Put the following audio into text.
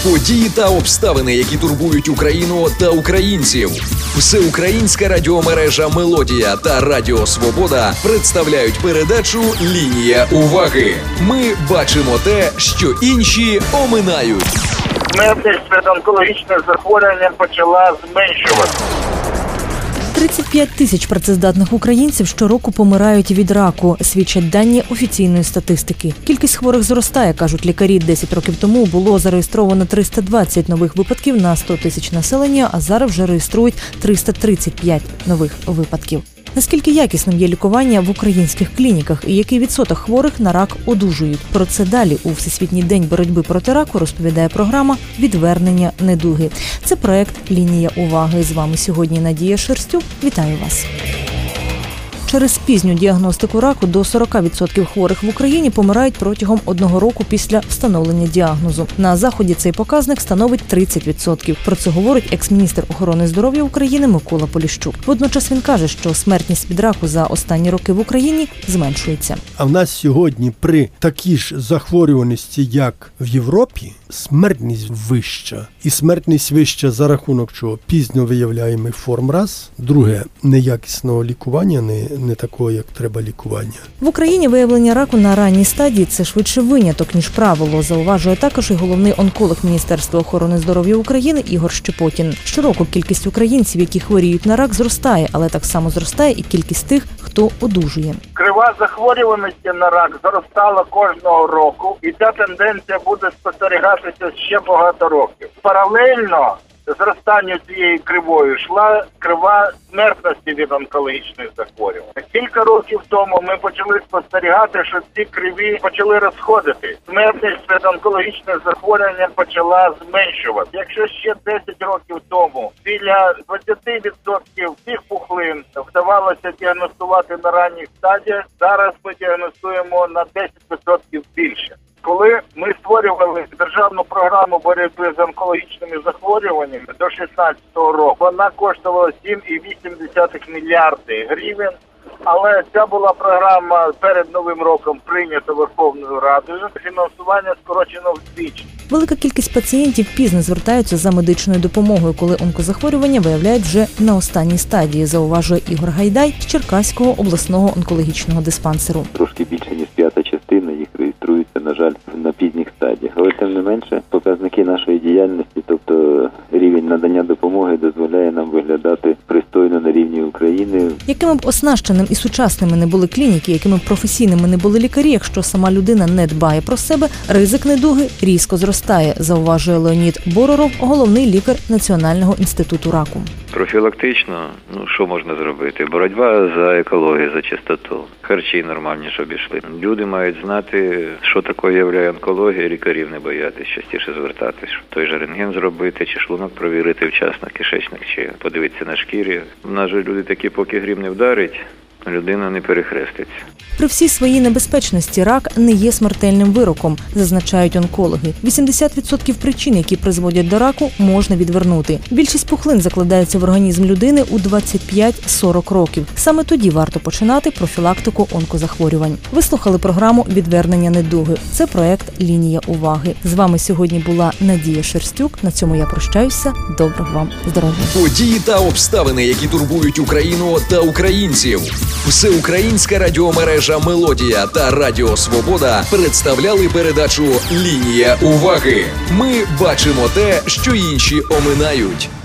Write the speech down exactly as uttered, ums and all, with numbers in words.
Події та обставини, які турбують Україну та українців. Всеукраїнська радіомережа «Мелодія» та Радіо Свобода представляють передачу «Лінія уваги». Ми бачимо те, що інші оминають. Смертність від онкологічних захворювань почала зменшуватися. тридцять п'ять тисяч працездатних українців щороку помирають від раку, свідчать дані офіційної статистики. Кількість хворих зростає, кажуть лікарі. десять років тому було зареєстровано триста двадцять нових випадків на сто тисяч населення, а зараз вже реєструють триста тридцять п'ять нових випадків. Наскільки якісним є лікування в українських клініках і який відсоток хворих на рак одужують? Про це далі у Всесвітній день боротьби проти раку розповідає програма «Відвернення недуги». Це проект «Лінія уваги». З вами сьогодні Надія Шерстюк. Вітаю вас. Через пізню діагностику раку до сорок відсотків хворих в Україні помирають протягом одного року після встановлення діагнозу. На Заході цей показник становить тридцять відсотків. Про це говорить екс-міністр охорони здоров'я України Микола Поліщук. Водночас він каже, що смертність від раку за останні роки в Україні зменшується. А в нас сьогодні при такій ж захворюваності, як в Європі, смертність вища. І смертність вища за рахунок чого? Пізньо виявляємий форм раз. Друге, неякісного лікування, не, не такого, як треба лікування. В Україні виявлення раку на ранній стадії – це швидше виняток, ніж правило, зауважує також і головний онколог Міністерства охорони здоров'я України Ігор Щепотін. Щороку кількість українців, які хворіють на рак, зростає, але так само зростає і кількість тих, хто одужує. Крива захворюваності на рак зростала кожного року, і ця тенденція буде спостерігатися ще багато років. Паралельно зростанню цієї кривої йшла крива смертності від онкологічних захворювань. Кілька років тому ми почали спостерігати, що ці криві почали розходити. Смертність від онкологічних захворювань почала зменшувати. Якщо ще десять років тому біля двадцять відсотків всіх пухлин вдавалося діагностувати на ранніх стадіях, зараз ми діагностуємо на десять відсотків більше. Коли ми створювали державну програму боротьби з онкологічними захворюваннями до шістнадцятого року, вона коштувала сім цілих вісім десятих мільярди гривень, але ця була програма перед Новим роком прийнята Верховною Радою, фінансування скорочено вдвічі. Велика кількість пацієнтів пізно звертаються за медичною допомогою, коли онкозахворювання виявляють вже на останній стадії, зауважує Ігор Гайдай з Черкаського обласного онкологічного диспансеру. Трошки більше, ніж п'ята частина їх реєструється, на жаль, на пізніх стадіях. Але тим не менше, показники нашої діяльності, тобто рівень надання допомоги, дозволяє нам виглядати пристойно на рівні України. Якими б оснащеним і сучасними не були клініки, якими б професійними не були лікарі, якщо сама людина не дбає про себе, ризик недуги різко зростає, зауважує Леонід Бороров, головний лікар Національного інституту раку. Профілактично, ну що можна зробити? Боротьба за екологію, за чистоту. Харчі нормальні, щоб ішли. Люди мають знати, що таке є онкологія, лікарів не боятися, частіше звертатись. Той же рентген зробити, чи шлунок провірити вчасно, кишечник, чи подивитися на шкірі. У нас же люди такі, поки грім не вдарить, людина не перехреститься. При всій своїй небезпечності рак не є смертельним вироком, зазначають онкологи. вісімдесят відсотків причин, які призводять до раку, можна відвернути. Більшість пухлин закладаються в організм людини у двадцять п'ять - сорок років. Саме тоді варто починати профілактику онкозахворювань. Ви слухали програму «Відвернення недуги». Це проект «Лінія уваги». З вами сьогодні була Надія Шерстюк. На цьому я прощаюся. Доброго вам здоров'я. Події та обставини, які турбують Україну та українців. Всеукраїнська радіомережа «Мелодія» та Радіо Свобода представляли передачу «Лінія уваги». Ми бачимо те, що інші оминають.